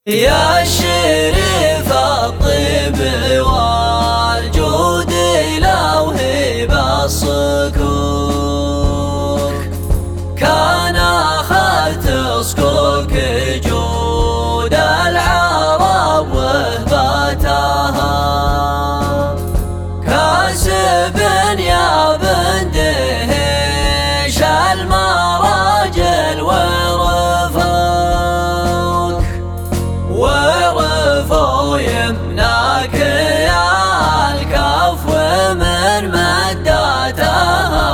يا الشريف الطيب والجود لو هب الصكوك، كان أخذت صكوك جود العرب وهبتها، كاسب يا بن دهيش المراجل ورفوا يمناك يا الكف ومن مداتها،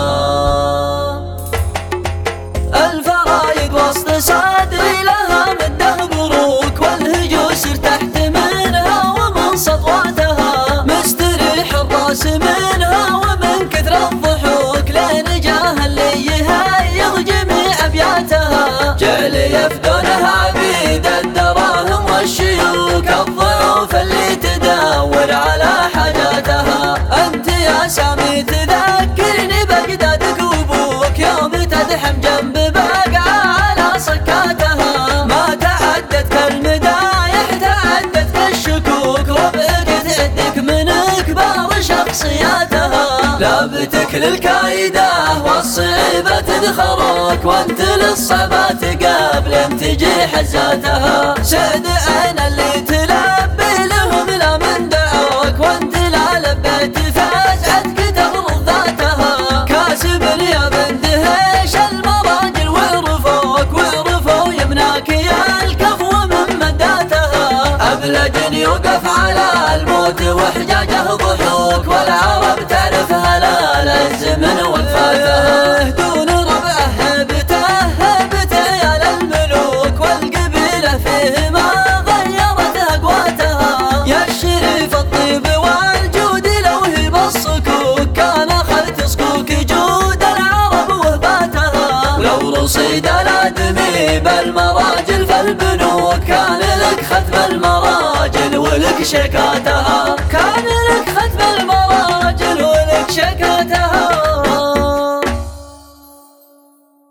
الفرايد وسط صدري لها مده بروك، والهجوس ارتحت منها ومن سطواتها، مستريح الراس منها ومن كثر الضحوك، لين جاه اللي يهيض جميع ابياتها، جعل يفدونها بيد الدراهم والشيوك، الضعوف اللي تدور على حاجاتها. انت يا سامي تذكرني باجدادك وابوك، يوم تدحم جنب بقعه على صكاتها، ما تعدت كالمدايح تعدت كالشكوك، ربعك تعدك من كبار شخصياتها، لابتك للكايده والصعيبه تدخروك، وانت للصعبات قبل تجي حزاتها، سعد انا اللي تلبي لهم لا من دعوك، وانت لا لبيت فازعتك تغرض ذاتها، كاسب يا بن دهيش المراجل وعرفوا يمناك يا الكف ومن مداتها، ابلج يوقف على الموت وحجاجه ضحوك، والعرب تعرف هلال الزمن وفاتها، دون ربعه هبته يا للملوك، والقبيله فيه ما غيرت اقواتها، يا الشريف الطيب والجود لو هب الصكوك، كان اخذت صكوك جود العرب وهباتها، ولو رصيد الادمي بالمراجل فالبنوك، كان لك ختم المراجل ولك شكاتها.